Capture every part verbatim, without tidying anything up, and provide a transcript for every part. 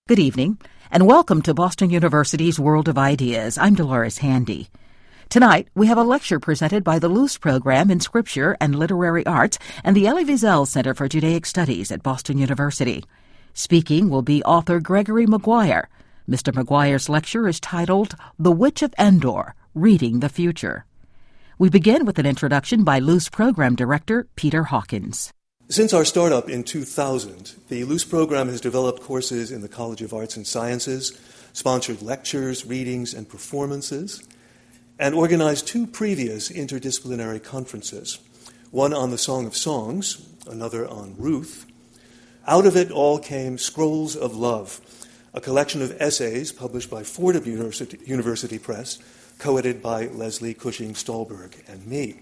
Good evening, and welcome to Boston University's World of Ideas. I'm Dolores Handy. Tonight, we have a lecture presented by the Luce Program in Scripture and Literary Arts and the Elie Wiesel Center for Judaic Studies at Boston University. Speaking will be author Gregory Maguire. Mister Maguire's lecture is titled The Witch of Endor, Reading the Future. We begin with an introduction by Luce Program Director Peter Hawkins. Since our startup in two thousand, the Luce Program has developed courses in the College of Arts and Sciences, sponsored lectures, readings, and performances, and organized two previous interdisciplinary conferences, one on the Song of Songs, another on Ruth. Out of it all came Scrolls of Love, a collection of essays published by Fordham University, University Press, co-edited by Leslie Cushing Stolberg and me.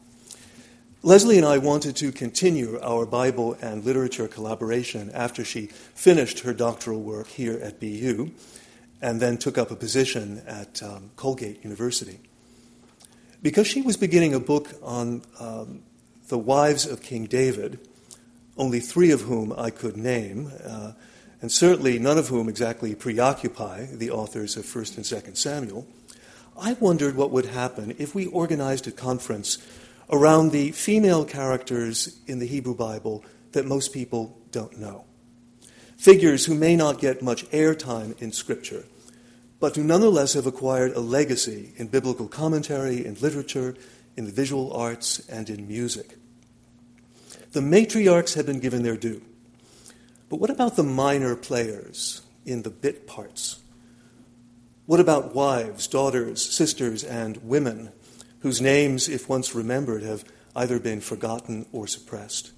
Leslie and I wanted to continue our Bible and literature collaboration after she finished her doctoral work here at B U and then took up a position at um, Colgate University. Because she was beginning a book on um, the wives of King David, only three of whom I could name, uh, and certainly none of whom exactly preoccupy the authors of First and Second Samuel, I wondered what would happen if we organized a conference around the female characters in the Hebrew Bible that most people don't know. Figures who may not get much airtime in Scripture, but who nonetheless have acquired a legacy in biblical commentary, in literature, in the visual arts, and in music. The matriarchs have been given their due. But what about the minor players in the bit parts? What about wives, daughters, sisters, and women whose names, if once remembered, have either been forgotten or suppressed?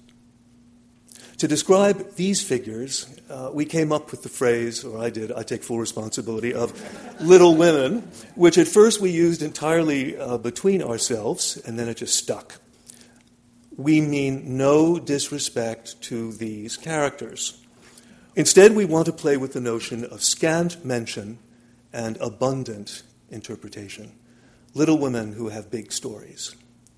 To describe these figures, uh, we came up with the phrase, or I did, I take full responsibility, of Little Women, which at first we used entirely uh, between ourselves, and then it just stuck. We mean no disrespect to these characters. Instead, we want to play with the notion of scant mention and abundant interpretation. Little women who have big stories.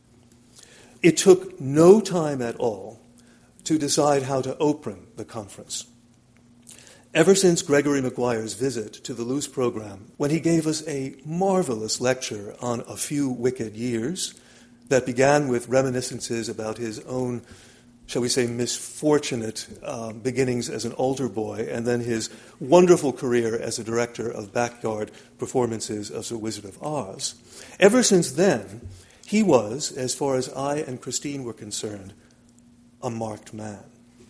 It took no time at all to decide how to open the conference. Ever since Gregory Maguire's visit to the Luce Program, when he gave us a marvelous lecture on a few wicked years that began with reminiscences about his own, shall we say, misfortunate uh, beginnings as an altar boy, and then his wonderful career as a director of backyard performances of The Wizard of Oz. Ever since then, he was, as far as I and Christine were concerned, a marked man.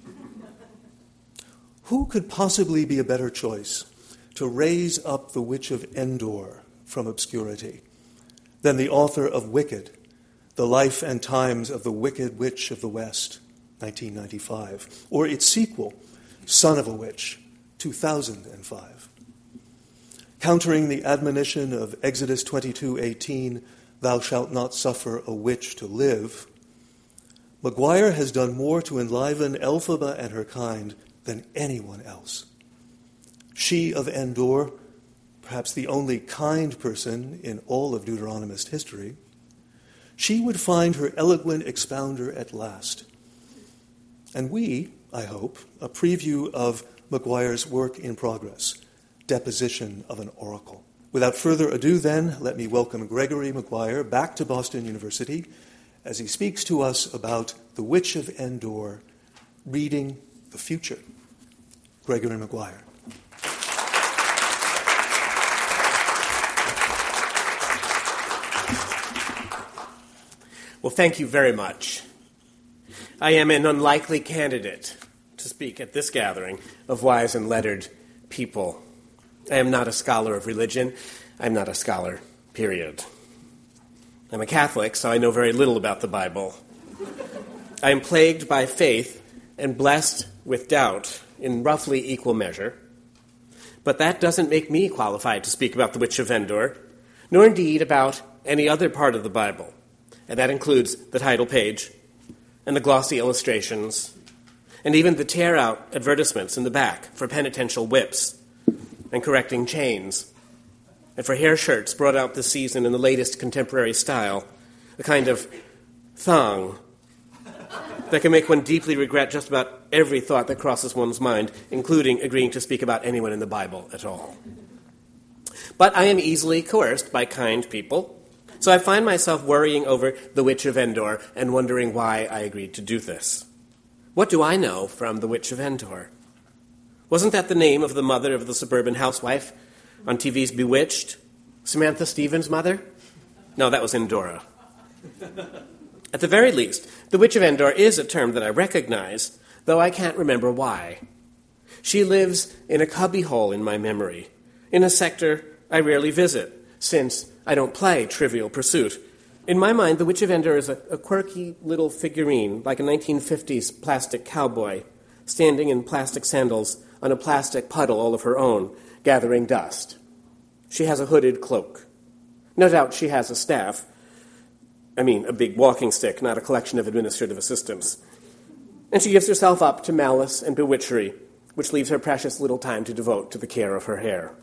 Who could possibly be a better choice to raise up the Witch of Endor from obscurity than the author of Wicked, The Life and Times of the Wicked Witch of the West, nineteen ninety-five, or its sequel, Son of a Witch, two thousand five. Countering the admonition of Exodus twenty-two eighteen, thou shalt not suffer a witch to live, Maguire has done more to enliven Elphaba and her kind than anyone else. She of Endor, perhaps the only kind person in all of Deuteronomist history, she would find her eloquent expounder at last. And we, I hope, a preview of Maguire's work in progress, Deposition of an Oracle. Without further ado, then, let me welcome Gregory Maguire back to Boston University as he speaks to us about the Witch of Endor, Reading the Future. Gregory Maguire. Well, thank you very much. I am an unlikely candidate to speak at this gathering of wise and lettered people. I am not a scholar of religion. I'm not a scholar, period. I'm a Catholic, so I know very little about the Bible. I am plagued by faith and blessed with doubt in roughly equal measure. But that doesn't make me qualified to speak about the Witch of Endor, nor indeed about any other part of the Bible. And that includes the title page and the glossy illustrations, and even the tear-out advertisements in the back for penitential whips and correcting chains, and for hair shirts brought out this season in the latest contemporary style, a kind of thong that can make one deeply regret just about every thought that crosses one's mind, including agreeing to speak about anyone in the Bible at all. But I am easily coerced by kind people, so I find myself worrying over The Witch of Endor and wondering why I agreed to do this. What do I know from The Witch of Endor? Wasn't that the name of the mother of the suburban housewife on T V's Bewitched? Samantha Stevens' mother? No, that was Endora. At the very least, The Witch of Endor is a term that I recognize, though I can't remember why. She lives in a cubbyhole in my memory, in a sector I rarely visit, since I don't play Trivial Pursuit. In my mind, the Witch of Endor is a, a quirky little figurine, like a nineteen fifties plastic cowboy, standing in plastic sandals on a plastic puddle all of her own, gathering dust. She has a hooded cloak. No doubt she has a staff. I mean, a big walking stick, not a collection of administrative assistants. And she gives herself up to malice and bewitchery, which leaves her precious little time to devote to the care of her hair.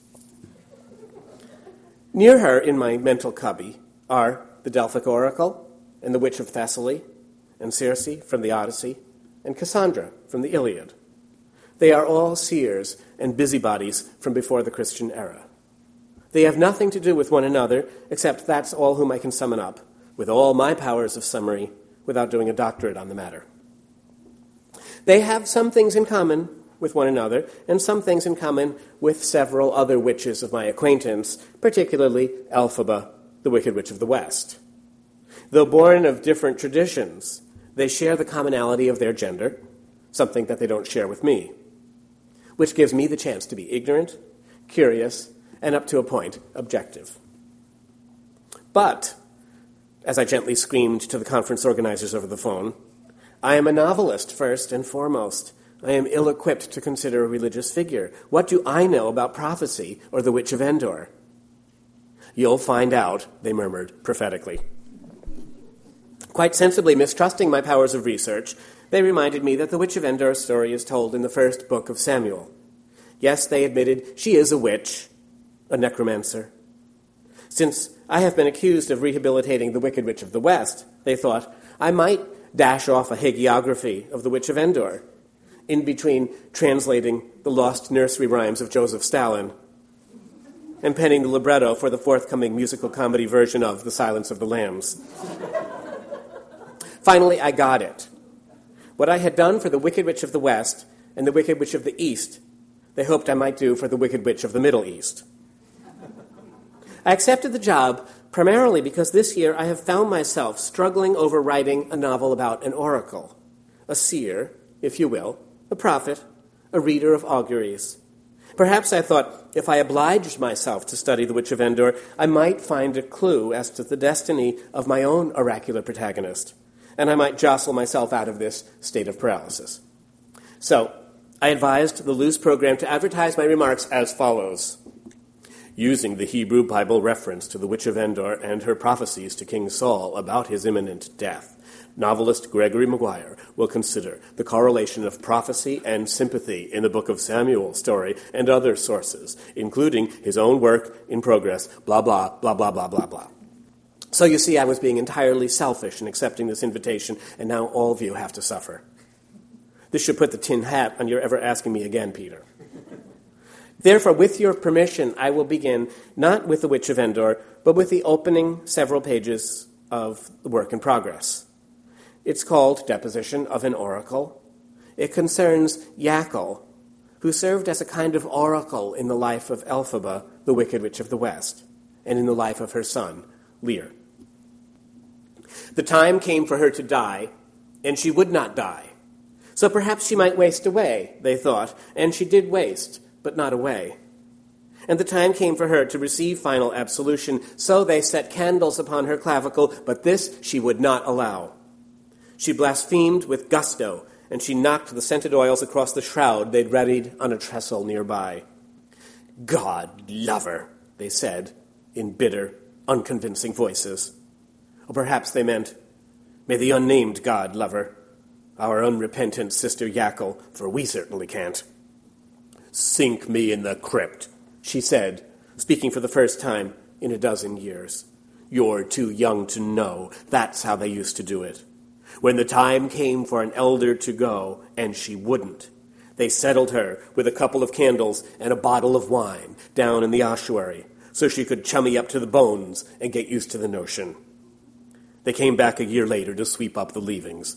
Near her in my mental cubby are the Delphic Oracle, and the Witch of Thessaly, and Circe from the Odyssey, and Cassandra from the Iliad. They are all seers and busybodies from before the Christian era. They have nothing to do with one another, except that's all whom I can summon up, with all my powers of summary, without doing a doctorate on the matter. They have some things in common with one another, and some things in common with several other witches of my acquaintance, particularly Elphaba, the Wicked Witch of the West. Though born of different traditions, they share the commonality of their gender, something that they don't share with me, which gives me the chance to be ignorant, curious, and up to a point, objective. But, as I gently screamed to the conference organizers over the phone, I am a novelist first and foremost. I am ill-equipped to consider a religious figure. What do I know about prophecy or the Witch of Endor? You'll find out, they murmured prophetically. Quite sensibly mistrusting my powers of research, they reminded me that the Witch of Endor's story is told in the first book of Samuel. Yes, they admitted, she is a witch, a necromancer. Since I have been accused of rehabilitating the Wicked Witch of the West, they thought, I might dash off a hagiography of the Witch of Endor, in between translating the lost nursery rhymes of Joseph Stalin and penning the libretto for the forthcoming musical comedy version of The Silence of the Lambs. Finally, I got it. What I had done for the Wicked Witch of the West and the Wicked Witch of the East, they hoped I might do for the Wicked Witch of the Middle East. I accepted the job primarily because this year I have found myself struggling over writing a novel about an oracle, a seer, if you will, a prophet, a reader of auguries. Perhaps I thought if I obliged myself to study the Witch of Endor, I might find a clue as to the destiny of my own oracular protagonist, and I might jostle myself out of this state of paralysis. So, I advised the Loose program to advertise my remarks as follows. Using the Hebrew Bible reference to the Witch of Endor and her prophecies to King Saul about his imminent death, novelist Gregory Maguire will consider the correlation of prophecy and sympathy in the Book of Samuel story and other sources, including his own work in progress, blah, blah, blah, blah, blah, blah, blah. So you see, I was being entirely selfish in accepting this invitation, and now all of you have to suffer. This should put the tin hat on your ever asking me again, Peter. Therefore, with your permission, I will begin not with the Witch of Endor, but with the opening several pages of the work in progress. It's called Deposition of an Oracle. It concerns Yakel, who served as a kind of oracle in the life of Elphaba, the Wicked Witch of the West, and in the life of her son, Lear. The time came for her to die, and she would not die. So perhaps she might waste away, they thought, and she did waste, but not away. And the time came for her to receive final absolution, so they set candles upon her clavicle, but this she would not allow. She blasphemed with gusto, and she knocked the scented oils across the shroud they'd readied on a trestle nearby. God love her, they said, in bitter, unconvincing voices. Or perhaps they meant, may the unnamed God love her, our unrepentant sister Yakel, for we certainly can't. Sink me in the crypt, she said, speaking for the first time in a dozen years. You're too young to know. That's how they used to do it. When the time came for an elder to go, and she wouldn't, they settled her with a couple of candles and a bottle of wine down in the ossuary, so she could chummy up to the bones and get used to the notion. They came back a year later to sweep up the leavings.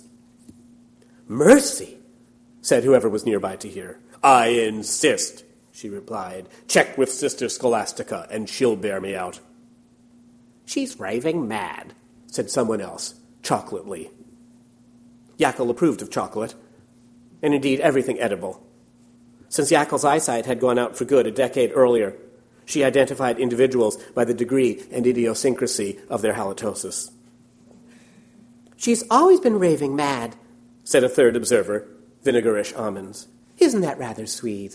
"Mercy," said whoever was nearby to hear. "I insist," she replied. "Check with Sister Scholastica, and she'll bear me out." "She's raving mad," said someone else, chocolately. Yakel approved of chocolate, and indeed everything edible. Since Yakel's eyesight had gone out for good a decade earlier, she identified individuals by the degree and idiosyncrasy of their halitosis. "She's always been raving mad," said a third observer, vinegarish almonds. "Isn't that rather sweet?"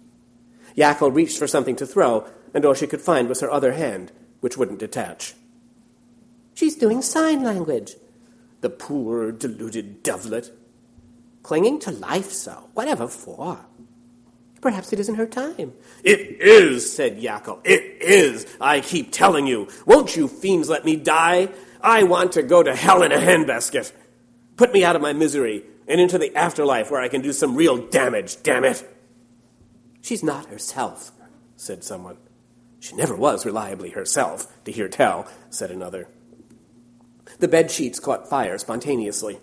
Yakel reached for something to throw, and all she could find was her other hand, which wouldn't detach. "She's doing sign language." "The poor, deluded dovelet." "Clinging to life so. Whatever for?" "Perhaps it isn't her time." "It is," said Yakel. "It is. I keep telling you. Won't you fiends let me die? I want to go to hell in a handbasket. Put me out of my misery and into the afterlife where I can do some real damage, damn it." "She's not herself," said someone. "She never was reliably herself, to hear tell," said another. The bed sheets caught fire spontaneously.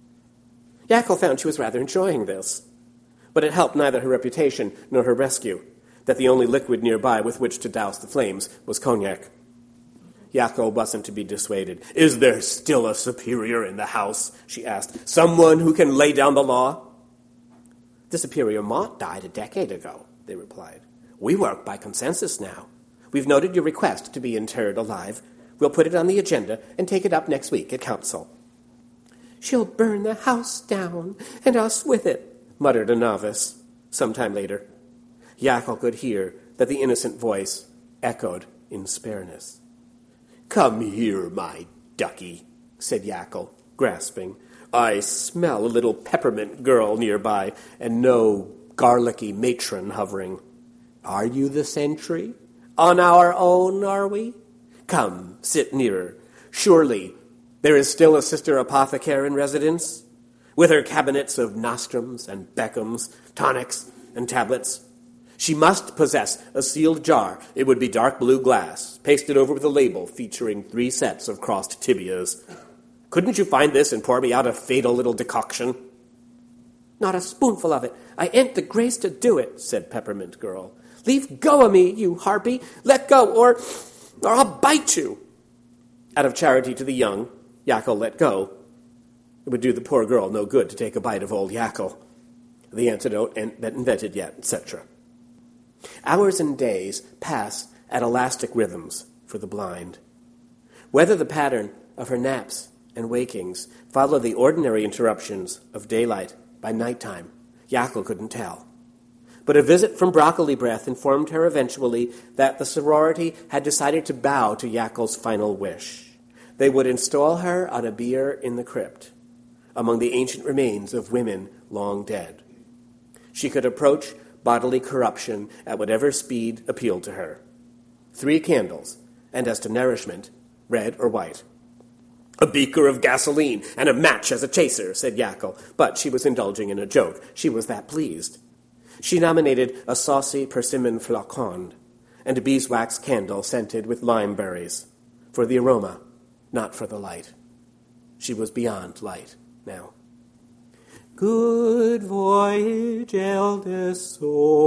Yakel found she was rather enjoying this, but it helped neither her reputation nor her rescue that the only liquid nearby with which to douse the flames was cognac. Yakel wasn't to be dissuaded. "Is there still a superior in the house?" she asked. "Someone who can lay down the law?" "The superior Mott died a decade ago," they replied. "We work by consensus now. We've noted your request to be interred alive. We'll put it on the agenda and take it up next week at council." "She'll burn the house down, and us with it," muttered a novice, some time later. Yakel could hear that the innocent voice echoed in spareness. "Come here, my ducky," said Yakel, grasping. "I smell a little peppermint girl nearby, and no garlicky matron hovering. Are you the sentry? On our own, are we? Come, sit nearer. Surely there is still a sister apothecary in residence, with her cabinets of nostrums and Beckhams, tonics and tablets. She must possess a sealed jar. It would be dark blue glass, pasted over with a label featuring three sets of crossed tibias. Couldn't you find this and pour me out a fatal little decoction?" "Not a spoonful of it. I ain't the grace to do it," said Peppermint Girl. "Leave go of me, you harpy. Let go, or, or I'll bite you." Out of charity to the young, Yakel let go. It would do the poor girl no good to take a bite of old Yakel, the antidote and that invented yet, et cetera. Hours and days pass at elastic rhythms for the blind. Whether the pattern of her naps and wakings follow the ordinary interruptions of daylight by nighttime, Yakel couldn't tell. But a visit from Broccoli Breath informed her eventually that the sorority had decided to bow to Yakel's final wish. They would install her on a bier in the crypt, among the ancient remains of women long dead. She could approach bodily corruption at whatever speed appealed to her. Three candles, and as to nourishment, red or white. "A beaker of gasoline and a match as a chaser," said Yakel, but she was indulging in a joke. She was that pleased. She nominated a saucy persimmon flacon and a beeswax candle scented with lime berries, for the aroma, not for the light. She was beyond light now. "Good voyage, eldest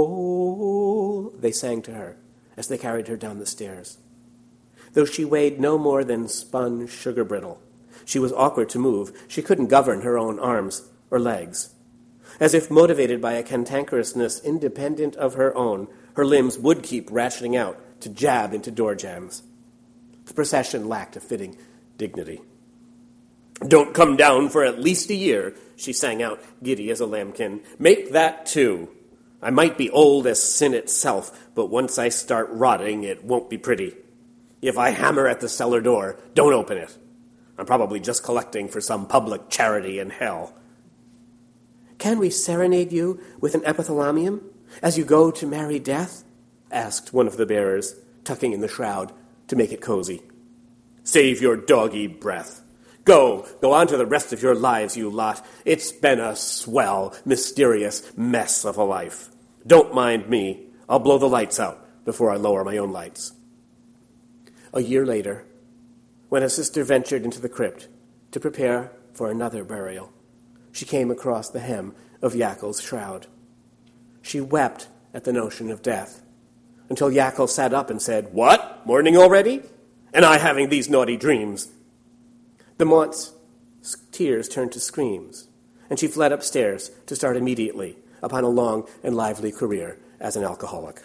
soul," they sang to her as they carried her down the stairs. Though she weighed no more than spun sugar brittle, she was awkward to move. She couldn't govern her own arms or legs. As if motivated by a cantankerousness independent of her own, her limbs would keep ratcheting out to jab into door jambs. The procession lacked a fitting dignity. "Don't come down for at least a year," she sang out, giddy as a lambkin. "Make that two. I might be old as sin itself, but once I start rotting, it won't be pretty. If I hammer at the cellar door, don't open it. I'm probably just collecting for some public charity in hell." "Can we serenade you with an epithalamium as you go to marry death?" asked one of the bearers, tucking in the shroud to make it cozy. "Save your doggy breath. Go, go on to the rest of your lives, you lot. It's been a swell, mysterious mess of a life. Don't mind me. I'll blow the lights out before I lower my own lights. A year later, when a sister ventured into the crypt to prepare for another burial, she came across the hem of Yackel's shroud. She wept at the notion of death, until Yackel sat up and said, "What? Morning already? And I having these naughty dreams?" The Mont's tears turned to screams, and she fled upstairs to start immediately upon a long and lively career as an alcoholic.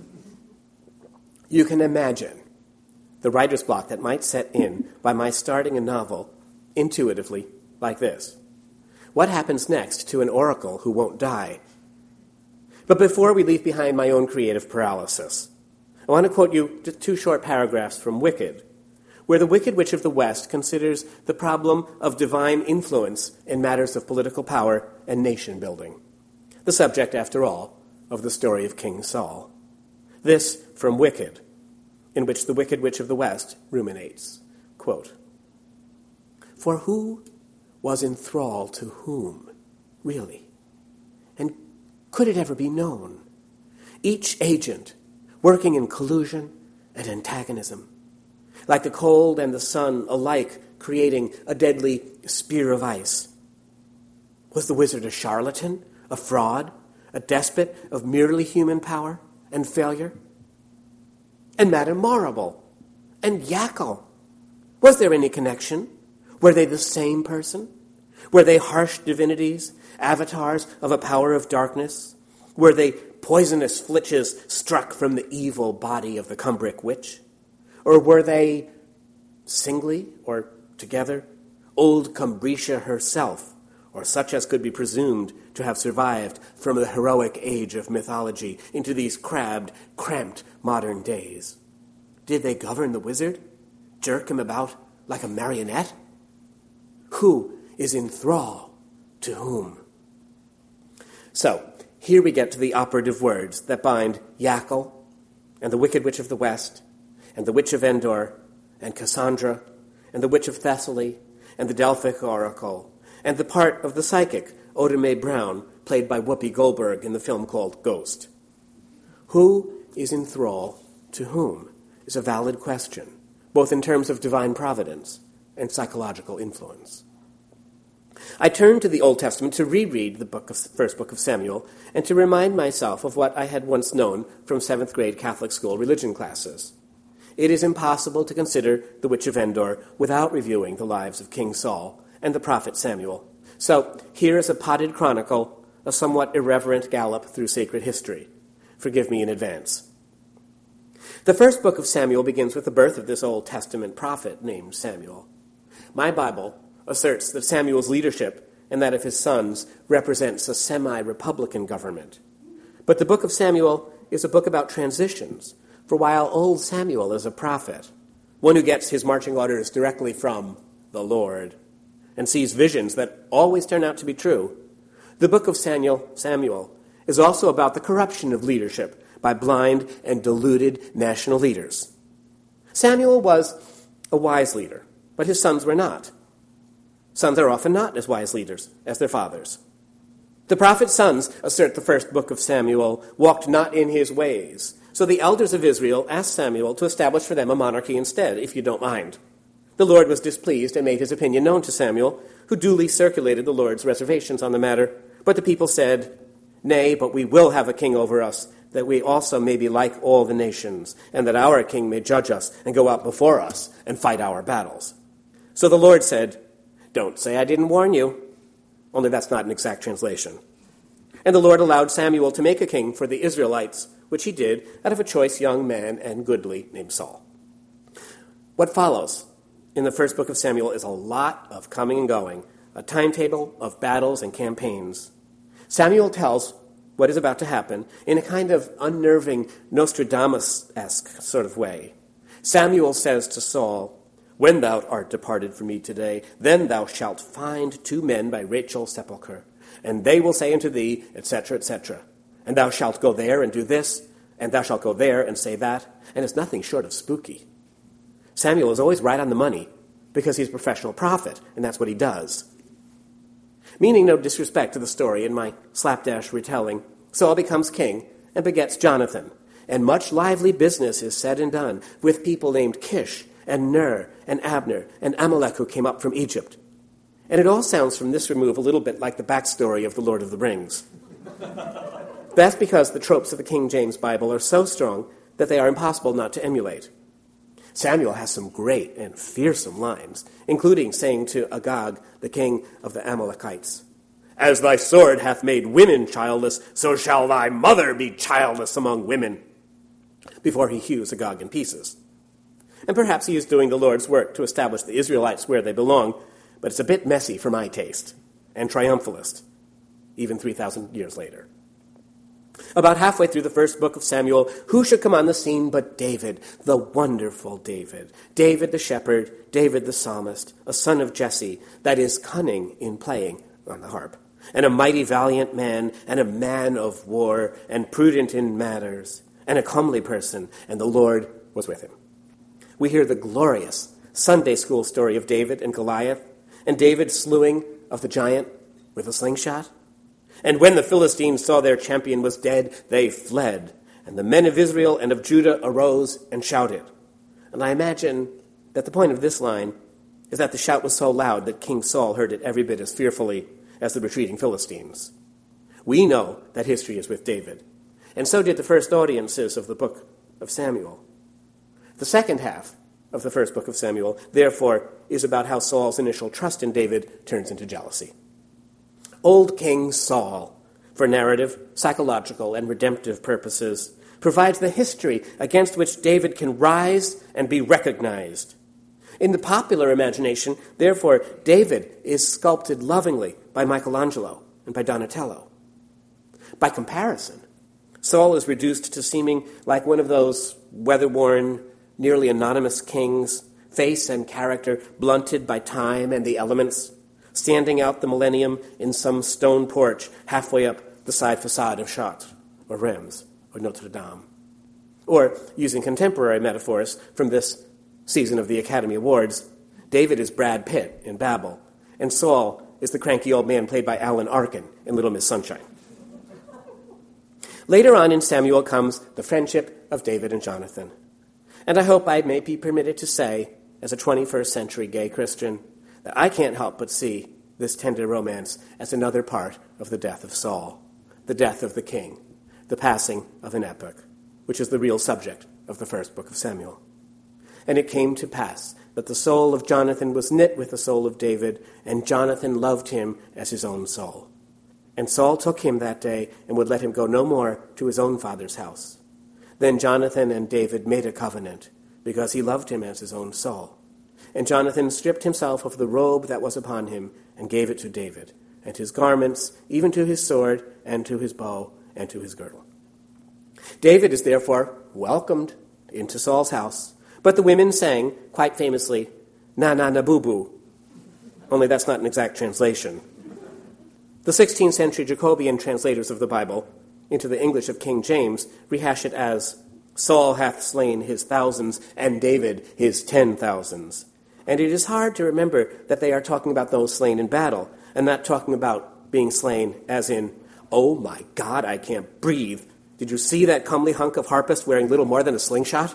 You can imagine the writer's block that might set in by my starting a novel intuitively like this. What happens next to an oracle who won't die? But before we leave behind my own creative paralysis, I want to quote you just two short paragraphs from Wicked, where the Wicked Witch of the West considers the problem of divine influence in matters of political power and nation-building, the subject, after all, of the story of King Saul. This from Wicked, in which the Wicked Witch of the West ruminates, quote, "For who was in thrall to whom, really? And could it ever be known? Each agent working in collusion and antagonism, like the cold and the sun alike creating a deadly spear of ice. Was the wizard a charlatan, a fraud, a despot of merely human power and failure? And Madame Marable and Yackel, was there any connection? Were they the same person? Were they harsh divinities, avatars of a power of darkness? Were they poisonous flitches struck from the evil body of the Cumbric witch? Or were they, singly or together, old Cumbricia herself, or such as could be presumed to have survived from the heroic age of mythology into these crabbed, cramped modern days? Did they govern the wizard, jerk him about like a marionette? Who is in thrall to whom? So, here we get to the operative words that bind Yackel and the Wicked Witch of the West and the Witch of Endor and Cassandra and the Witch of Thessaly and the Delphic Oracle and the part of the psychic Oda Mae Brown, played by Whoopi Goldberg in the film called Ghost. Who is in thrall to whom is a valid question, both in terms of divine providence and psychological influence. I turned to the Old Testament to reread the book of, first book of Samuel and to remind myself of what I had once known from seventh grade Catholic school religion classes. It is impossible to consider the Witch of Endor without reviewing the lives of King Saul and the prophet Samuel. So here is a potted chronicle, a somewhat irreverent gallop through sacred history. Forgive me in advance. The first book of Samuel begins with the birth of this Old Testament prophet named Samuel. My Bible asserts that Samuel's leadership and that of his sons represents a semi-republican government. But the book of Samuel is a book about transitions, for while old Samuel is a prophet, one who gets his marching orders directly from the Lord and sees visions that always turn out to be true, the book of Samuel, Samuel is also about the corruption of leadership by blind and deluded national leaders. Samuel was a wise leader, but his sons were not. Sons are often not as wise leaders as their fathers. The prophet's sons, assert the first book of Samuel, walked not in his ways. So the elders of Israel asked Samuel to establish for them a monarchy instead, if you don't mind. The Lord was displeased and made his opinion known to Samuel, who duly circulated the Lord's reservations on the matter. But the people said, "Nay, but we will have a king over us, that we also may be like all the nations, and that our king may judge us and go out before us and fight our battles." So the Lord said, "Don't say I didn't warn you." Only that's not an exact translation. And the Lord allowed Samuel to make a king for the Israelites, which he did out of a choice young man and goodly named Saul. What follows in the first book of Samuel is a lot of coming and going, a timetable of battles and campaigns. Samuel tells what is about to happen in a kind of unnerving Nostradamus-esque sort of way. Samuel says to Saul, "When thou art departed from me today, then thou shalt find two men by Rachel's sepulchre, and they will say unto thee, et cetera, et cetera. And thou shalt go there and do this, and thou shalt go there and say that," and it's nothing short of spooky. Samuel is always right on the money, because he's a professional prophet, and that's what he does. Meaning no disrespect to the story in my slapdash retelling, Saul becomes king and begets Jonathan, and much lively business is said and done with people named Kish and Ner and Abner and Amalek who came up from Egypt. And it all sounds from this remove a little bit like the backstory of The Lord of the Rings. That's because the tropes of the King James Bible are so strong that they are impossible not to emulate. Samuel has some great and fearsome lines, including saying to Agag, the king of the Amalekites, "As thy sword hath made women childless, so shall thy mother be childless among women," before he hews Agag in pieces. And perhaps he is doing the Lord's work to establish the Israelites where they belong, but it's a bit messy for my taste, and triumphalist, even three thousand years later. About halfway through the first book of Samuel, who should come on the scene but David, the wonderful David. David the shepherd, David the psalmist, a son of Jesse, that is cunning in playing on the harp, and a mighty valiant man, and a man of war, and prudent in matters, and a comely person, and the Lord was with him. We hear the glorious Sunday school story of David and Goliath, and David slewing of the giant with a slingshot. And when the Philistines saw their champion was dead, they fled. And the men of Israel and of Judah arose and shouted. And I imagine that the point of this line is that the shout was so loud that King Saul heard it every bit as fearfully as the retreating Philistines. We know that history is with David, and so did the first audiences of the book of Samuel. The second half of the first book of Samuel, therefore, is about how Saul's initial trust in David turns into jealousy. Old King Saul, for narrative, psychological, and redemptive purposes, provides the history against which David can rise and be recognized. In the popular imagination, therefore, David is sculpted lovingly by Michelangelo and by Donatello. By comparison, Saul is reduced to seeming like one of those weather-worn, nearly anonymous kings, face and character blunted by time and the elements, standing out the millennium in some stone porch halfway up the side facade of Chartres, or Reims, or Notre Dame. Or, using contemporary metaphors from this season of the Academy Awards, David is Brad Pitt in Babel, and Saul is the cranky old man played by Alan Arkin in Little Miss Sunshine. Later on in Samuel comes the friendship of David and Jonathan. And I hope I may be permitted to say, as a twenty-first century gay Christian, that I can't help but see this tender romance as another part of the death of Saul, the death of the king, the passing of an epoch, which is the real subject of the first book of Samuel. And it came to pass that the soul of Jonathan was knit with the soul of David, and Jonathan loved him as his own soul. And Saul took him that day and would let him go no more to his own father's house. Then Jonathan and David made a covenant, because he loved him as his own soul. And Jonathan stripped himself of the robe that was upon him and gave it to David, and his garments, even to his sword, and to his bow, and to his girdle. David is therefore welcomed into Saul's house, but the women sang, quite famously, "Na na na boo boo," only that's not an exact translation. The sixteenth century Jacobean translators of the Bible into the English of King James rehash it as, "Saul hath slain his thousands, and David his ten thousands." And it is hard to remember that they are talking about those slain in battle, and not talking about being slain as in, "Oh my God, I can't breathe. Did you see that comely hunk of harpist wearing little more than a slingshot?"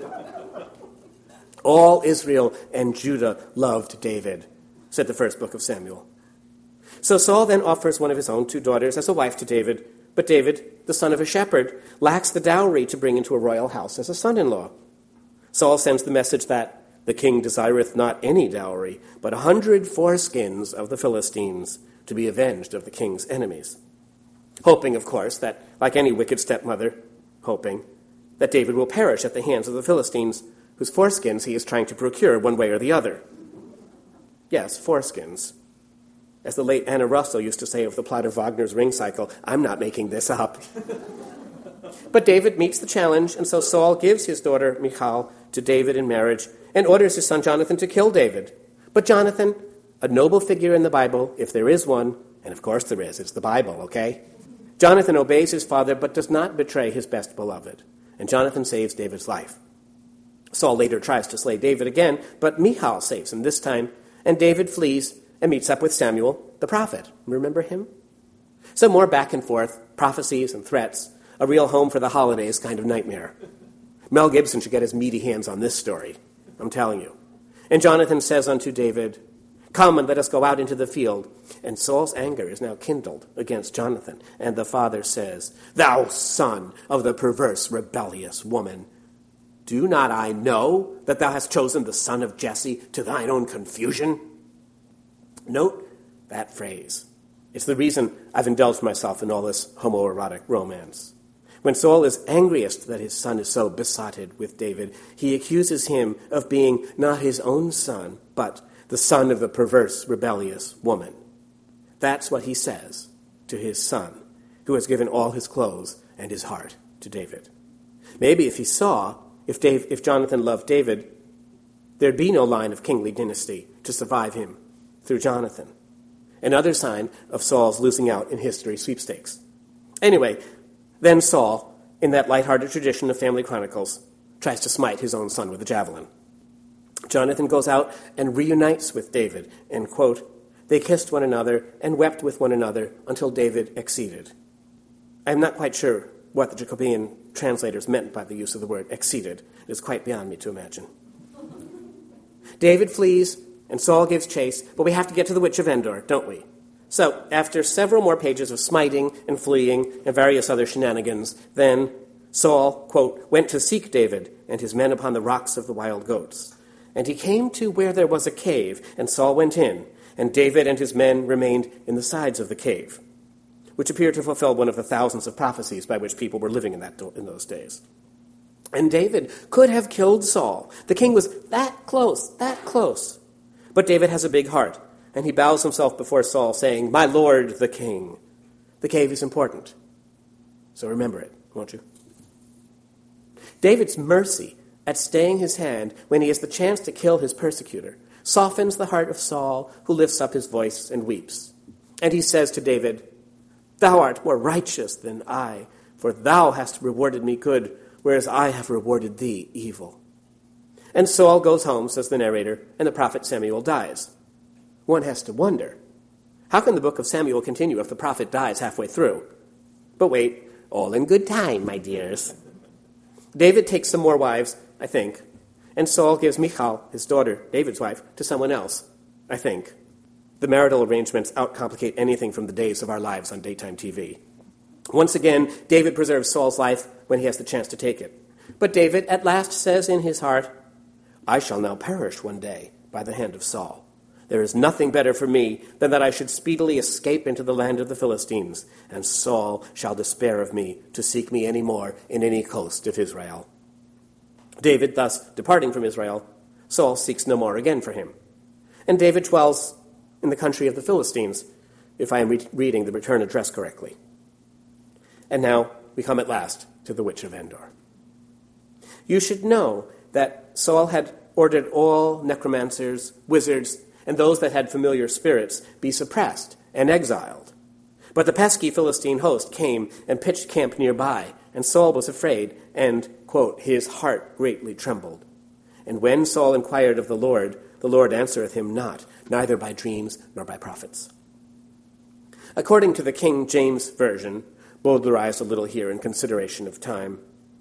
All Israel and Judah loved David, said the first book of Samuel. So Saul then offers one of his own two daughters as a wife to David, but David, the son of a shepherd, lacks the dowry to bring into a royal house as a son-in-law. Saul sends the message that the king desireth not any dowry, but a hundred foreskins of the Philistines to be avenged of the king's enemies. Hoping, of course, that, like any wicked stepmother, hoping that David will perish at the hands of the Philistines, whose foreskins he is trying to procure one way or the other. Yes, foreskins. As the late Anna Russell used to say of the plot of Wagner's Ring Cycle, I'm not making this up. But David meets the challenge, and so Saul gives his daughter Michal to David in marriage and orders his son Jonathan to kill David. But Jonathan, a noble figure in the Bible, if there is one, and of course there is, it's the Bible, okay? Jonathan obeys his father but does not betray his best beloved, and Jonathan saves David's life. Saul later tries to slay David again, but Michal saves him this time, and David flees and meets up with Samuel, the prophet. Remember him? So more back and forth, prophecies and threats, a real home for the holidays kind of nightmare. Mel Gibson should get his meaty hands on this story, I'm telling you. And Jonathan says unto David, "Come and let us go out into the field." And Saul's anger is now kindled against Jonathan. And the father says, "Thou son of the perverse, rebellious woman, do not I know that thou hast chosen the son of Jesse to thine own confusion?" Note that phrase. It's the reason I've indulged myself in all this homoerotic romance. When Saul is angriest that his son is so besotted with David, he accuses him of being not his own son, but the son of the perverse, rebellious woman. That's what he says to his son, who has given all his clothes and his heart to David. Maybe if he saw, if, Dave, if Jonathan loved David, there'd be no line of kingly dynasty to survive him through Jonathan. Another sign of Saul's losing out in history sweepstakes. Anyway, then Saul, in that lighthearted tradition of family chronicles, tries to smite his own son with a javelin. Jonathan goes out and reunites with David, and, quote, "They kissed one another and wept with one another until David exceeded." I'm not quite sure what the Jacobean translators meant by the use of the word exceeded. It is quite beyond me to imagine. David flees, and Saul gives chase, but we have to get to the Witch of Endor, don't we? So, after several more pages of smiting and fleeing and various other shenanigans, then Saul, quote, "went to seek David and his men upon the rocks of the wild goats. And he came to where there was a cave, and Saul went in, and David and his men remained in the sides of the cave," which appeared to fulfill one of the thousands of prophecies by which people were living in, that do- in those days. And David could have killed Saul. The king was that close, that close. But David has a big heart, and he bows himself before Saul, saying, "My lord, the king." The cave is important, so remember it, won't you? David's mercy at staying his hand when he has the chance to kill his persecutor softens the heart of Saul, who lifts up his voice and weeps. And he says to David, "Thou art more righteous than I, for thou hast rewarded me good, whereas I have rewarded thee evil." And Saul goes home, says the narrator, and the prophet Samuel dies. One has to wonder, how can the book of Samuel continue if the prophet dies halfway through? But wait, all in good time, my dears. David takes some more wives, I think, and Saul gives Michal, his daughter, David's wife, to someone else, I think. The marital arrangements outcomplicate anything from the days of our lives on daytime T V. Once again, David preserves Saul's life when he has the chance to take it. But David at last says in his heart, "I shall now perish one day by the hand of Saul. There is nothing better for me than that I should speedily escape into the land of the Philistines, and Saul shall despair of me to seek me any more in any coast of Israel." David, thus departing from Israel, Saul seeks no more again for him. And David dwells in the country of the Philistines, if I am re- reading the return address correctly. And now we come at last to the Witch of Endor. You should know that Saul had ordered all necromancers, wizards, and those that had familiar spirits be suppressed and exiled. But the pesky Philistine host came and pitched camp nearby, and Saul was afraid, and, quote, "his heart greatly trembled. And when Saul inquired of the Lord, the Lord answereth him not, neither by dreams nor by prophets." According to the King James Version, bowdlerized a little here in consideration of time,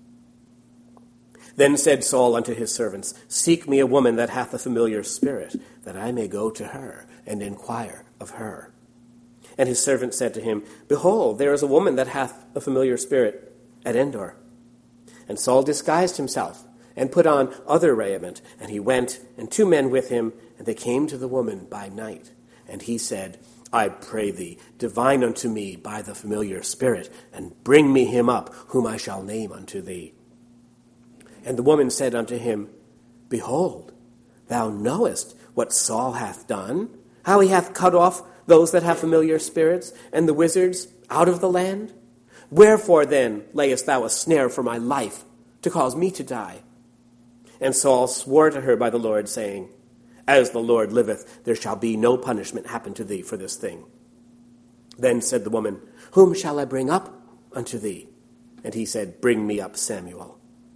"Then said Saul unto his servants, Seek me a woman that hath a familiar spirit, that I may go to her and inquire of her. And his servant said to him, Behold, there is a woman that hath a familiar spirit at Endor. And Saul disguised himself, and put on other raiment, and he went, and two men with him, and they came to the woman by night. And he said, I pray thee, divine unto me by the familiar spirit, and bring me him up, whom I shall name unto thee. And the woman said unto him, Behold, thou knowest what Saul hath done, how he hath cut off those that have familiar spirits, and the wizards out of the land? Wherefore then layest thou a snare for my life, to cause me to die? And Saul swore to her by the Lord, saying, As the Lord liveth, there shall be no punishment happen to thee for this thing. Then said the woman, Whom shall I bring up unto thee? And he said, Bring me up Samuel.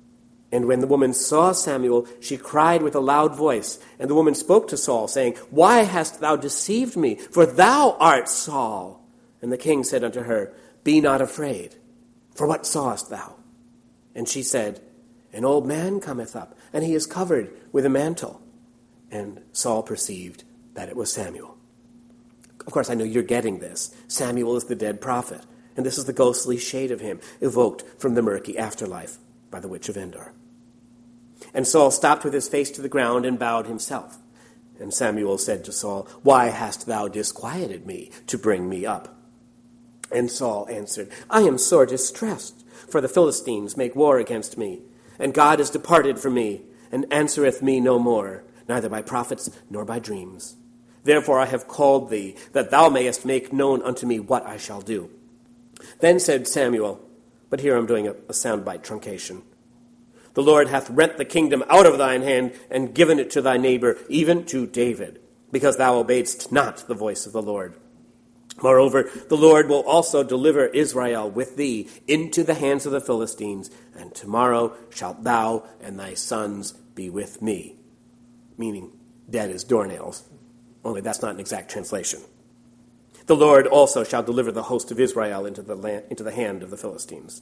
And when the woman saw Samuel, she cried with a loud voice. And the woman spoke to Saul, saying, Why hast thou deceived me? For thou art Saul. And the king said unto her, Be not afraid, for what sawest thou? And she said, An old man cometh up, and he is covered with a mantle. And Saul perceived that it was Samuel. Of course, I know you're getting this. Samuel is the dead prophet, and this is the ghostly shade of him evoked from the murky afterlife by the witch of Endor. And Saul stopped with his face to the ground and bowed himself. And Samuel said to Saul, Why hast thou disquieted me to bring me up? And Saul answered, I am sore distressed, for the Philistines make war against me, and God is departed from me, and answereth me no more, neither by prophets nor by dreams. Therefore I have called thee, that thou mayest make known unto me what I shall do. Then said Samuel, but here I'm doing a, a soundbite truncation, The Lord hath rent the kingdom out of thine hand, and given it to thy neighbor, even to David, because thou obeyedst not the voice of the Lord. Moreover, the Lord will also deliver Israel with thee into the hands of the Philistines, and tomorrow shalt thou and thy sons be with me. Meaning, dead as doornails. Only that's not an exact translation. The Lord also shall deliver the host of Israel into the land, into the hand of the Philistines.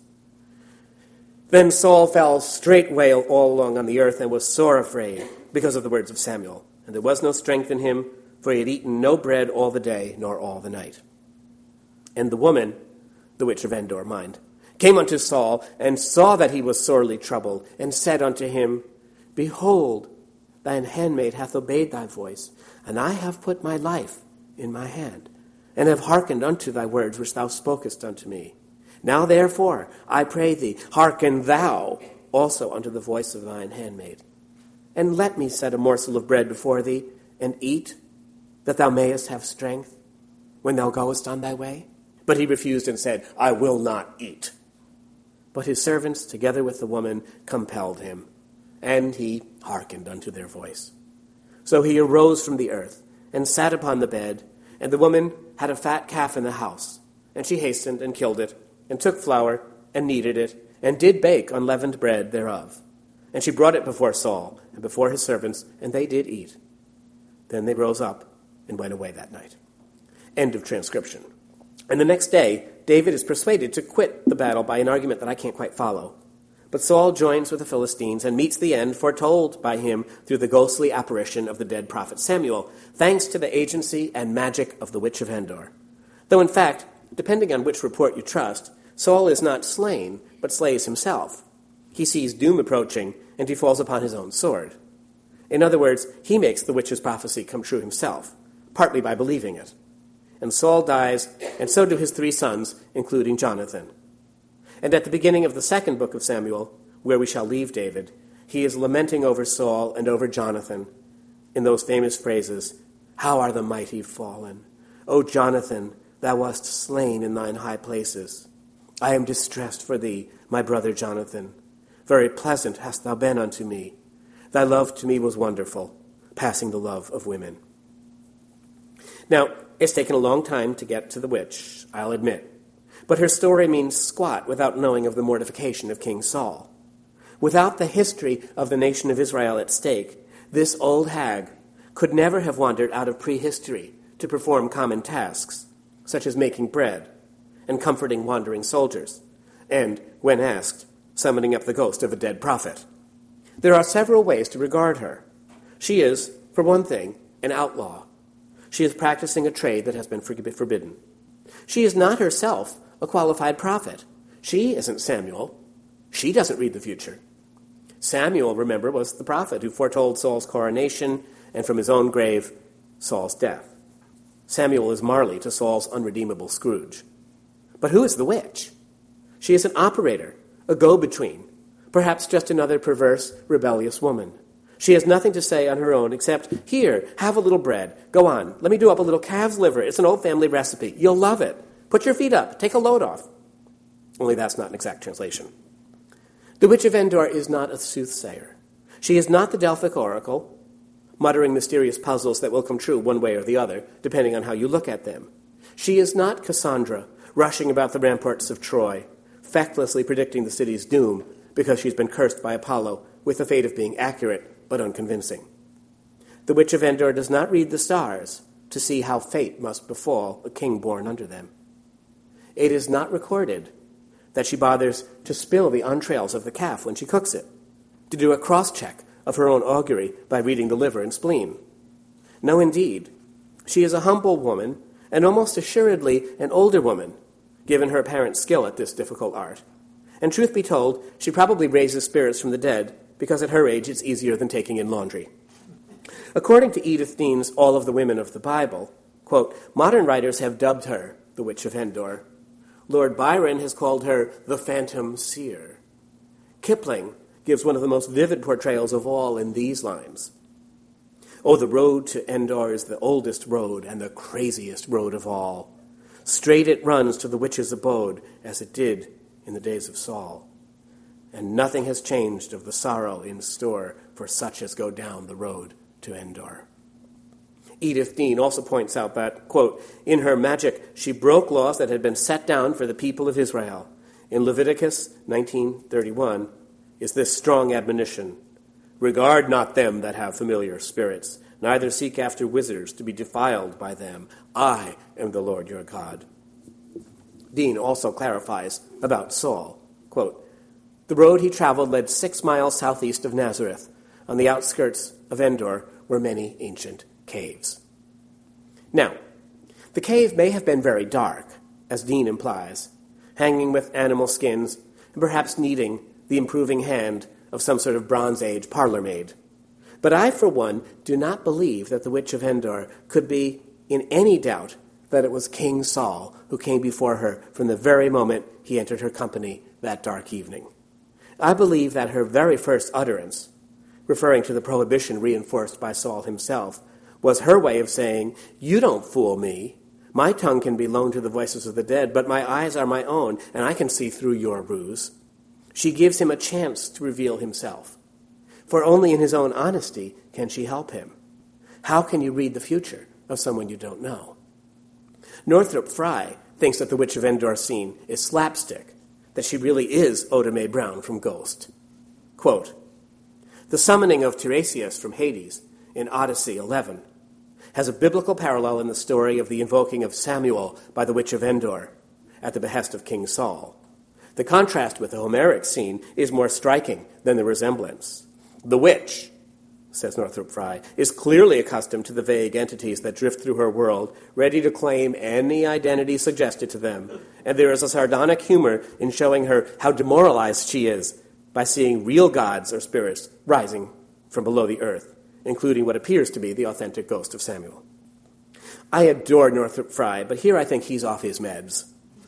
Then Saul fell straightway all along on the earth, and was sore afraid, because of the words of Samuel. And there was no strength in him, for he had eaten no bread all the day, nor all the night. And the woman, the witch of Endor, mind, came unto Saul, and saw that he was sorely troubled, and said unto him, Behold, thine handmaid hath obeyed thy voice, and I have put my life in my hand, and have hearkened unto thy words which thou spokest unto me. Now therefore, I pray thee, hearken thou also unto the voice of thine handmaid, and let me set a morsel of bread before thee, and eat, that thou mayest have strength when thou goest on thy way. But he refused and said, I will not eat. But his servants, together with the woman, compelled him, and he hearkened unto their voice. So he arose from the earth, and sat upon the bed, and the woman had a fat calf in the house. And she hastened and killed it, and took flour, and kneaded it, and did bake unleavened bread thereof. And she brought it before Saul, and before his servants, and they did eat. Then they rose up, and went away that night. End of transcription. And the next day, David is persuaded to quit the battle by an argument that I can't quite follow. But Saul joins with the Philistines and meets the end foretold by him through the ghostly apparition of the dead prophet Samuel, thanks to the agency and magic of the witch of Endor. Though in fact, depending on which report you trust, Saul is not slain, but slays himself. He sees doom approaching, and he falls upon his own sword. In other words, he makes the witch's prophecy come true himself, partly by believing it. And Saul dies, and so do his three sons, including Jonathan. And at the beginning of the second book of Samuel, where we shall leave David, he is lamenting over Saul and over Jonathan in those famous phrases, How are the mighty fallen? O Jonathan, thou wast slain in thine high places. I am distressed for thee, my brother Jonathan. Very pleasant hast thou been unto me. Thy love to me was wonderful, passing the love of women. Now, it's taken a long time to get to the witch, I'll admit. But her story means squat without knowing of the mortification of King Saul. Without the history of the nation of Israel at stake, this old hag could never have wandered out of prehistory to perform common tasks, such as making bread and comforting wandering soldiers, and, when asked, summoning up the ghost of a dead prophet. There are several ways to regard her. She is, for one thing, an outlaw. She is practicing a trade that has been forbidden. She is not herself a qualified prophet. She isn't Samuel. She doesn't read the future. Samuel, remember, was the prophet who foretold Saul's coronation and from his own grave, Saul's death. Samuel is Marley to Saul's unredeemable Scrooge. But who is the witch? She is an operator, a go-between, perhaps just another perverse, rebellious woman. She has nothing to say on her own except, here, have a little bread. Go on, let me do up a little calf's liver. It's an old family recipe. You'll love it. Put your feet up. Take a load off. Only that's not an exact translation. The witch of Endor is not a soothsayer. She is not the Delphic oracle, muttering mysterious puzzles that will come true one way or the other, depending on how you look at them. She is not Cassandra, rushing about the ramparts of Troy, fecklessly predicting the city's doom, because she's been cursed by Apollo with the fate of being accurate but unconvincing. The Witch of Endor does not read the stars to see how fate must befall a king born under them. It is not recorded that she bothers to spill the entrails of the calf when she cooks it, to do a cross-check of her own augury by reading the liver and spleen. No, indeed. She is a humble woman, and almost assuredly an older woman, given her apparent skill at this difficult art. And truth be told, she probably raises spirits from the dead, because at her age it's easier than taking in laundry. According to Edith Dean's All of the Women of the Bible, quote, modern writers have dubbed her the Witch of Endor. Lord Byron has called her the Phantom Seer. Kipling gives one of the most vivid portrayals of all in these lines. Oh, the road to Endor is the oldest road and the craziest road of all. Straight it runs to the witch's abode, as it did in the days of Saul. And nothing has changed of the sorrow in store for such as go down the road to Endor. Edith Dean also points out that, quote, in her magic she broke laws that had been set down for the people of Israel. In Leviticus nineteen thirty-one is this strong admonition, regard not them that have familiar spirits, neither seek after wizards to be defiled by them. I am the Lord your God. Dean also clarifies about Saul, quote, the road he traveled led six miles southeast of Nazareth. On the outskirts of Endor were many ancient caves. Now, the cave may have been very dark, as Dean implies, hanging with animal skins and perhaps needing the improving hand of some sort of Bronze Age parlor maid. But I, for one, do not believe that the Witch of Endor could be in any doubt that it was King Saul who came before her from the very moment he entered her company that dark evening. I believe that her very first utterance, referring to the prohibition reinforced by Saul himself, was her way of saying, you don't fool me. My tongue can be loaned to the voices of the dead, but my eyes are my own, and I can see through your ruse. She gives him a chance to reveal himself, for only in his own honesty can she help him. How can you read the future of someone you don't know? Northrop Frye thinks that the Witch of Endor scene is slapstick, that she really is Oda Mae Brown from Ghost. Quote, the summoning of Tiresias from Hades in Odyssey eleven has a biblical parallel in the story of the invoking of Samuel by the Witch of Endor at the behest of King Saul. The contrast with the Homeric scene is more striking than the resemblance. The witch, says Northrop Frye, is clearly accustomed to the vague entities that drift through her world, ready to claim any identity suggested to them. And there is a sardonic humor in showing her how demoralized she is by seeing real gods or spirits rising from below the earth, including what appears to be the authentic ghost of Samuel. I adore Northrop Frye, but here I think he's off his meds.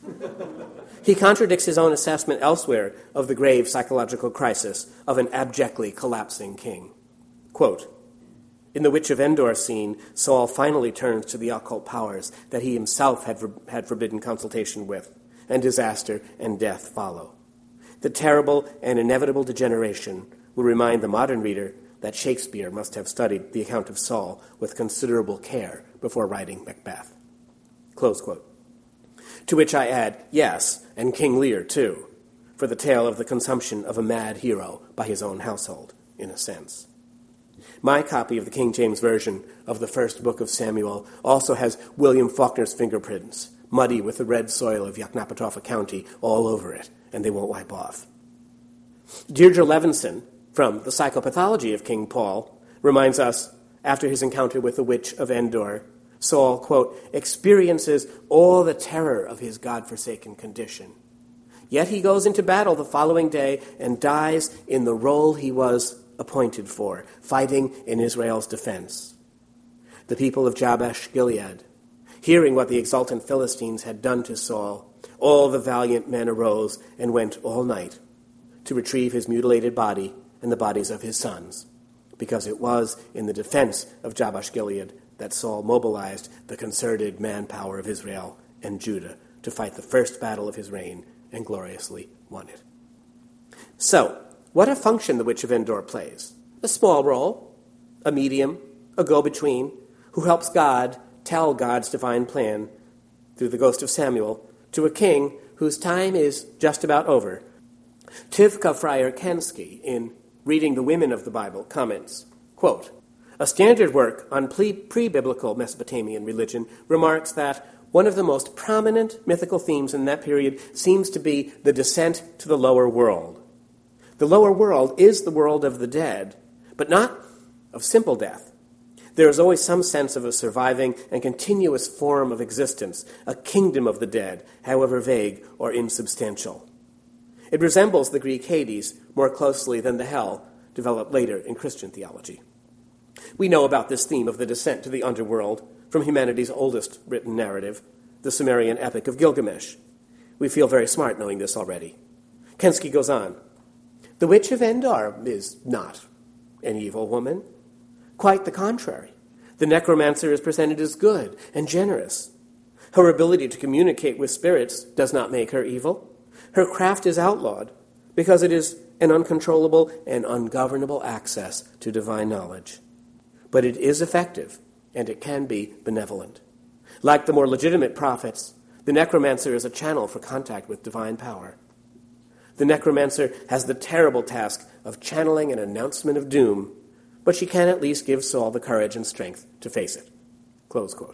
He contradicts his own assessment elsewhere of the grave psychological crisis of an abjectly collapsing king. Quote, in the Witch of Endor scene, Saul finally turns to the occult powers that he himself had, for, had forbidden consultation with, and disaster and death follow. The terrible and inevitable degeneration will remind the modern reader that Shakespeare must have studied the account of Saul with considerable care before writing Macbeth. Close quote. To which I add, yes, and King Lear too, for the tale of the consumption of a mad hero by his own household, in a sense. My copy of the King James Version of the first book of Samuel also has William Faulkner's fingerprints, muddy with the red soil of Yoknapatawpha County all over it, and they won't wipe off. Deirdre Levinson, from The Psychopathology of King Paul, reminds us, after his encounter with the Witch of Endor, Saul, quote, experiences all the terror of his God-forsaken condition. Yet he goes into battle the following day and dies in the role he was appointed for, fighting in Israel's defense. The people of Jabesh-Gilead, hearing what the exultant Philistines had done to Saul, all the valiant men arose and went all night to retrieve his mutilated body and the bodies of his sons, because it was in the defense of Jabesh-Gilead that Saul mobilized the concerted manpower of Israel and Judah to fight the first battle of his reign and gloriously won it. So, what a function the Witch of Endor plays. A small role, a medium, a go-between, who helps God tell God's divine plan through the ghost of Samuel to a king whose time is just about over, Tivka Fryer-Kensky, in Reading the Women of the Bible, comments, quote, "A standard work on pre-biblical Mesopotamian religion remarks that one of the most prominent mythical themes in that period seems to be the descent to the lower world. The lower world is the world of the dead, but not of simple death. There is always some sense of a surviving and continuous form of existence, a kingdom of the dead, however vague or insubstantial. It resembles the Greek Hades more closely than the hell developed later in Christian theology." We know about this theme of the descent to the underworld from humanity's oldest written narrative, the Sumerian epic of Gilgamesh. We feel very smart knowing this already. Kensky goes on, "The Witch of Endor is not an evil woman. Quite the contrary. The necromancer is presented as good and generous. Her ability to communicate with spirits does not make her evil. Her craft is outlawed because it is an uncontrollable and ungovernable access to divine knowledge. But it is effective, and it can be benevolent. Like the more legitimate prophets, the necromancer is a channel for contact with divine power. The necromancer has the terrible task of channeling an announcement of doom, but she can at least give Saul the courage and strength to face it." Close quote.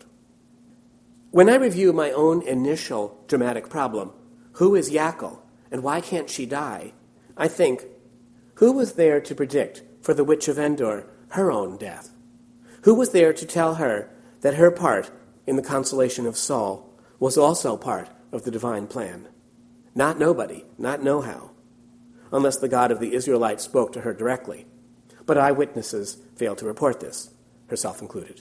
When I review my own initial dramatic problem, who is Yakel, and why can't she die, I think, who was there to predict for the Witch of Endor her own death? Who was there to tell her that her part in the consolation of Saul was also part of the divine plan? Not nobody, not no-how, unless the God of the Israelites spoke to her directly. But eyewitnesses failed to report this, herself included.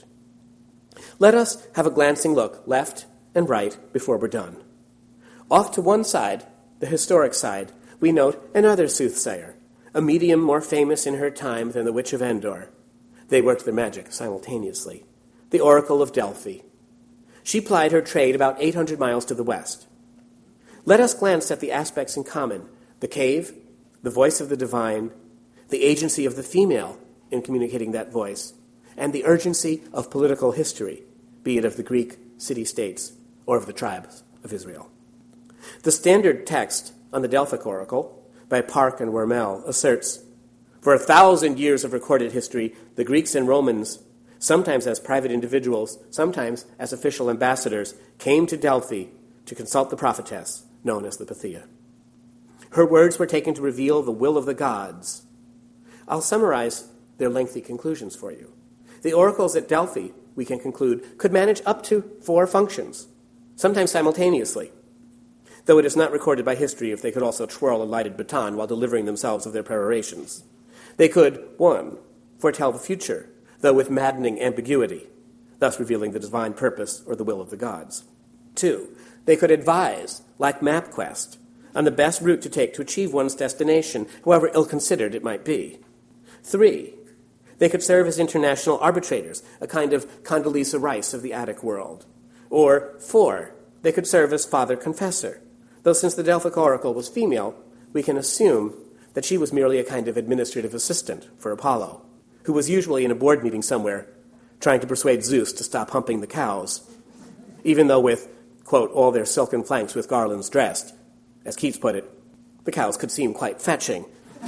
Let us have a glancing look left and right before we're done. Off to one side, the historic side, we note another soothsayer, a medium more famous in her time than the Witch of Endor. They worked their magic simultaneously. The Oracle of Delphi. She plied her trade about eight hundred miles to the west. Let us glance at the aspects in common: the cave, the voice of the divine, the agency of the female in communicating that voice, and the urgency of political history, be it of the Greek city-states or of the tribes of Israel. The standard text on the Delphic Oracle by Park and Wormel asserts, "For a thousand years of recorded history, the Greeks and Romans, sometimes as private individuals, sometimes as official ambassadors, came to Delphi to consult the prophetess, known as the Pythia. Her words were taken to reveal the will of the gods." I'll summarize their lengthy conclusions for you. The oracles at Delphi, we can conclude, could manage up to four functions, sometimes simultaneously, though it is not recorded by history if they could also twirl a lighted baton while delivering themselves of their perorations. They could, one, foretell the future, though with maddening ambiguity, thus revealing the divine purpose or the will of the gods. Two, they could advise, like MapQuest, on the best route to take to achieve one's destination, however ill-considered it might be. Three, they could serve as international arbitrators, a kind of Condoleezza Rice of the Attic world. Or four, they could serve as father confessor, though since the Delphic Oracle was female, we can assume that she was merely a kind of administrative assistant for Apollo, who was usually in a board meeting somewhere trying to persuade Zeus to stop humping the cows, even though with, quote, all their silken flanks with garlands dressed, as Keats put it, the cows could seem quite fetching,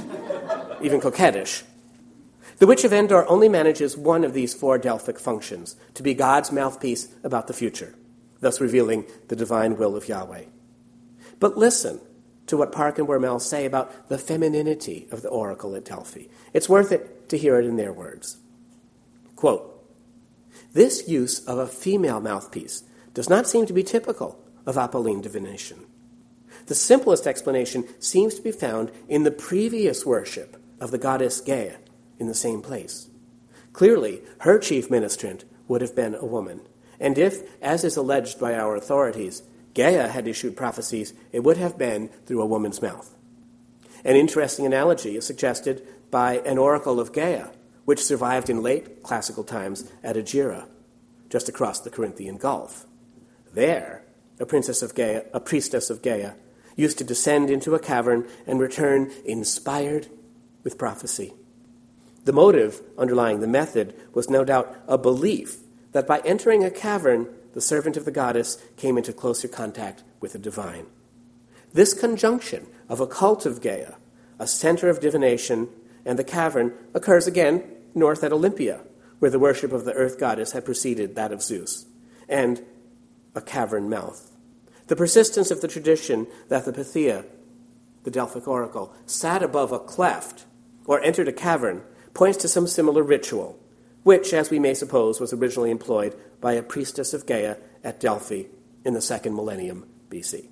even coquettish. The Witch of Endor only manages one of these four Delphic functions, to be God's mouthpiece about the future, thus revealing the divine will of Yahweh. But listen to what Park and Wormel say about the femininity of the oracle at Delphi. It's worth it to hear it in their words. Quote, "This use of a female mouthpiece does not seem to be typical of Apolline divination. The simplest explanation seems to be found in the previous worship of the goddess Gaia in the same place. Clearly, her chief ministrant would have been a woman, and if, as is alleged by our authorities, Gaia had issued prophecies, it would have been through a woman's mouth. An interesting analogy is suggested by an oracle of Gaia, which survived in late classical times at Agira, just across the Corinthian Gulf. There, a princess of Gaia, a priestess of Gaia, used to descend into a cavern and return inspired with prophecy. The motive underlying the method was no doubt a belief that by entering a cavern, the servant of the goddess came into closer contact with the divine. This conjunction of a cult of Gaia, a center of divination, and the cavern occurs again north at Olympia, where the worship of the earth goddess had preceded that of Zeus, and a cavern mouth. The persistence of the tradition that the Pythia, the Delphic oracle, sat above a cleft or entered a cavern points to some similar ritual, which, as we may suppose, was originally employed by a priestess of Gaia at Delphi in the second millennium B C.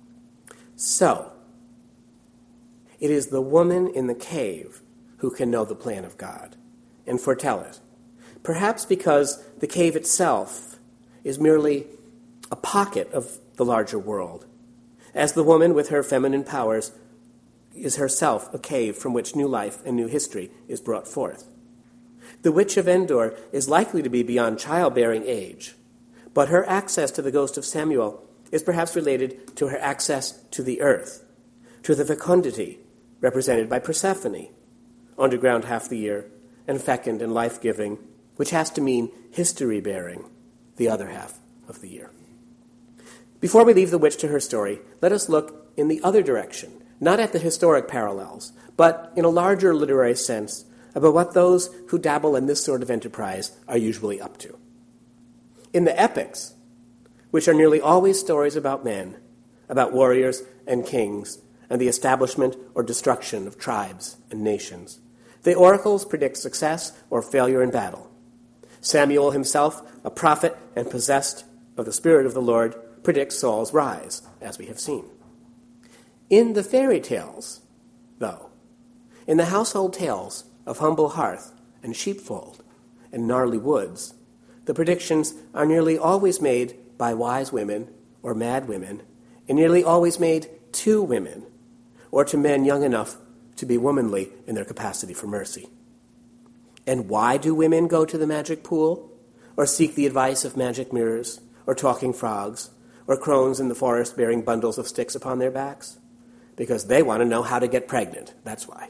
So, it is the woman in the cave who can know the plan of God and foretell it, perhaps because the cave itself is merely a pocket of the larger world, as the woman with her feminine powers is herself a cave from which new life and new history is brought forth. The Witch of Endor is likely to be beyond childbearing age, but her access to the ghost of Samuel is perhaps related to her access to the earth, to the fecundity represented by Persephone, underground half the year, and fecund and life-giving, which has to mean history-bearing, the other half of the year. Before we leave the witch to her story, let us look in the other direction, not at the historic parallels, but in a larger literary sense about what those who dabble in this sort of enterprise are usually up to. In the epics, which are nearly always stories about men, about warriors and kings, and the establishment or destruction of tribes and nations, the oracles predict success or failure in battle. Samuel himself, a prophet and possessed of the Spirit of the Lord, predicts Saul's rise, as we have seen. In the fairy tales, though, in the household tales of humble hearth and sheepfold and gnarly woods, the predictions are nearly always made by wise women or mad women, and nearly always made to women, or to men young enough to be womanly in their capacity for mercy. And why do women go to the magic pool, or seek the advice of magic mirrors, or talking frogs, or crones in the forest bearing bundles of sticks upon their backs? Because they want to know how to get pregnant, that's why.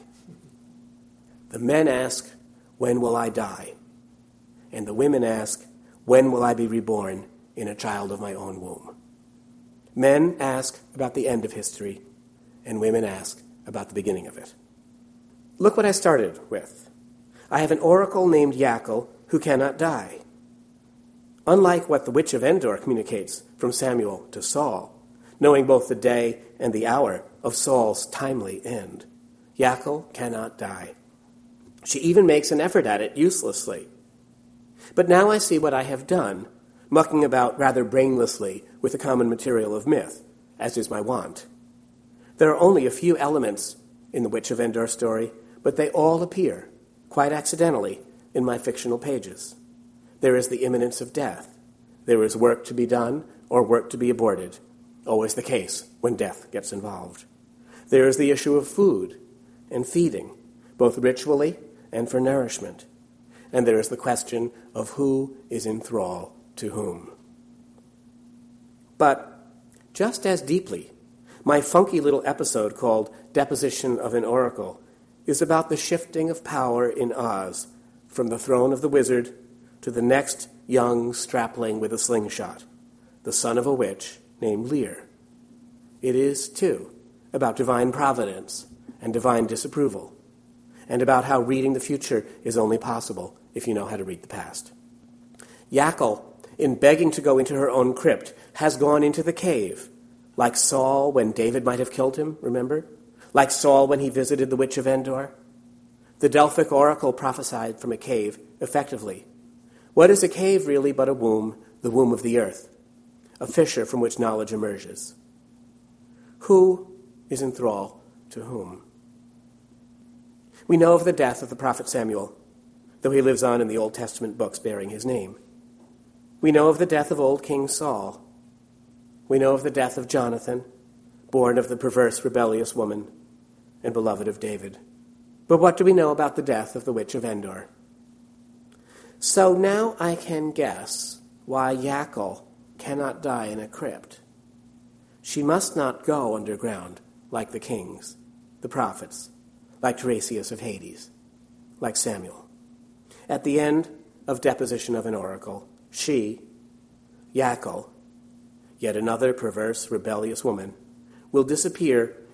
The men ask, when will I die? And the women ask, when will I be reborn in a child of my own womb? Men ask about the end of history, and women ask about the beginning of it. Look what I started with. I have an oracle named Yakel who cannot die. Unlike what the Witch of Endor communicates from Samuel to Saul, knowing both the day and the hour of Saul's timely end, Yakel cannot die. She even makes an effort at it uselessly. But now I see what I have done, mucking about rather brainlessly with the common material of myth, as is my wont. There are only a few elements in the Witch of Endor story, but they all appear, quite accidentally, in my fictional pages. There is the imminence of death. There is work to be done or work to be aborted, always the case when death gets involved. There is the issue of food and feeding, both ritually and for nourishment. And there is the question of who is in thrall to whom. But just as deeply, my funky little episode called Deposition of an Oracle is about the shifting of power in Oz from the throne of the wizard to the next young strapling with a slingshot, the son of a witch named Lear. It is, too, about divine providence and divine disapproval, and about how reading the future is only possible if you know how to read the past. Yakel, in begging to go into her own crypt, has gone into the cave, like Saul when David might have killed him, remember? Like Saul when he visited the Witch of Endor. The Delphic oracle prophesied from a cave, effectively. What is a cave, really, but a womb, the womb of the earth, a fissure from which knowledge emerges? Who is in thrall to whom? We know of the death of the prophet Samuel, though he lives on in the Old Testament books bearing his name. We know of the death of old King Saul. We know of the death of Jonathan, born of the perverse, rebellious woman, and beloved of David. But what do we know about the death of the Witch of Endor? So now I can guess why Yakel cannot die in a crypt. She must not go underground like the kings, the prophets, like Tiresias of Hades, like Samuel. At the end of Deposition of an Oracle, she, Yakel, yet another perverse, rebellious woman, will disappear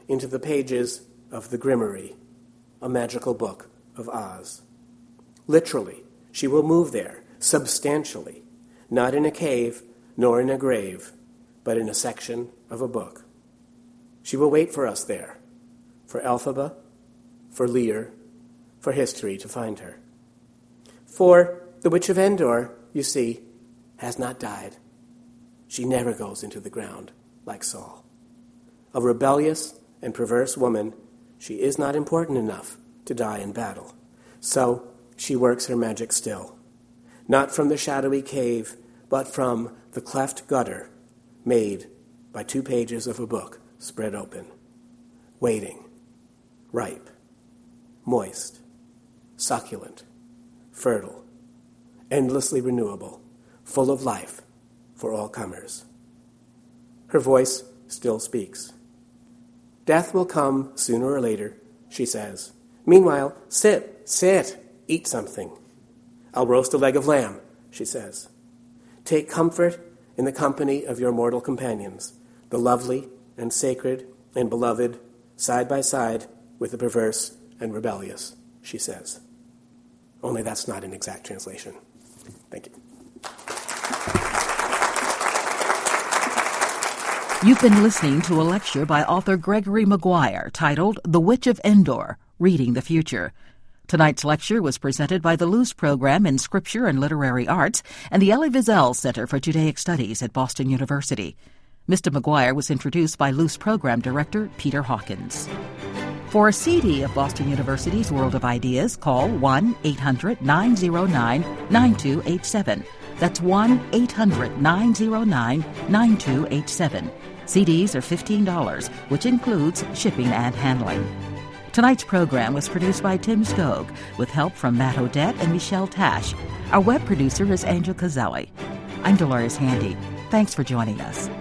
into the pages of the Grimmery, a magical book of Oz. Literally, she will move there, substantially, not in a cave nor in a grave, but in a section of a book. She will wait for us there, for Elphaba, for Lear, for history to find her. For the Witch of Endor, you see, has not died. She never goes into the ground like Saul. A rebellious and perverse woman, she is not important enough to die in battle. So she works her magic still, not from the shadowy cave, but from the cleft gutter made by two pages of a book spread open, waiting, ripe, moist, succulent, fertile, endlessly renewable, full of life for all comers. Her voice still speaks. Death will come sooner or later, she says. Meanwhile, sit, sit, eat something. I'll roast a leg of lamb, she says. Take comfort in the company of your mortal companions, the lovely and sacred and beloved, side by side with the perverse and rebellious, she says. Only that's not an exact translation. Thank you. You've been listening to a lecture by author Gregory Maguire titled The Witch of Endor, Reading the Future. Tonight's lecture was presented by the Luce Program in Scripture and Literary Arts and the Elie Wiesel Center for Judaic Studies at Boston University. Mister Maguire was introduced by Luce Program Director Peter Hawkins. For a C D of Boston University's World of Ideas, call one eight hundred nine oh nine nine two eight seven. That's one eight hundred nine oh nine nine two eight seven. C Ds are fifteen dollars, which includes shipping and handling. Tonight's program was produced by Tim Skog, with help from Matt Odette and Michelle Tash. Our web producer is Angel Cazelli. I'm Dolores Handy. Thanks for joining us.